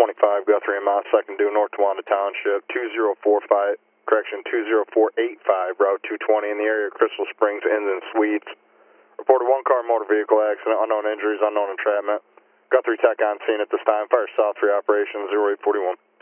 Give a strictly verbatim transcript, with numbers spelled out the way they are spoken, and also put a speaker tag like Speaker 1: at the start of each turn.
Speaker 1: twenty-five, Guthrie and Moss, second due, North Towanda Township, two zero four five, correction, two zero four eight five, Route two twenty in the area of Crystal Springs, Inns and Suites. Reported one car motor vehicle accident, unknown injuries, unknown entrapment. Guthrie Tech on scene at this time, fire south three operations, zero eight four one.